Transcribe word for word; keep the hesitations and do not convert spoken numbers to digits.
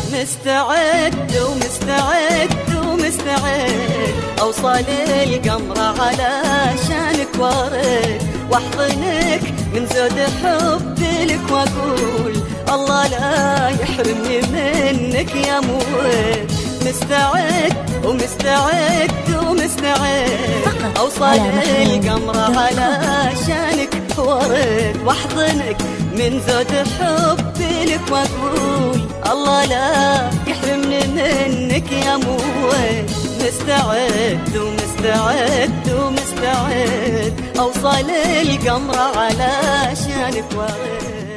مستعد ومستعد ومستعد أوصل القمر علشانك وارد واحضنك من زود حبي لك واقول الله لا يحرمني منك يا مود. مستعد ومستعد ومستعد أوصل القمر علشانك وارد واحضنك من زود حبي لك واقول الله لا يحرمني منك يا مود. مستعد ومستعد ومستعد أوصل القمر علشانك وارد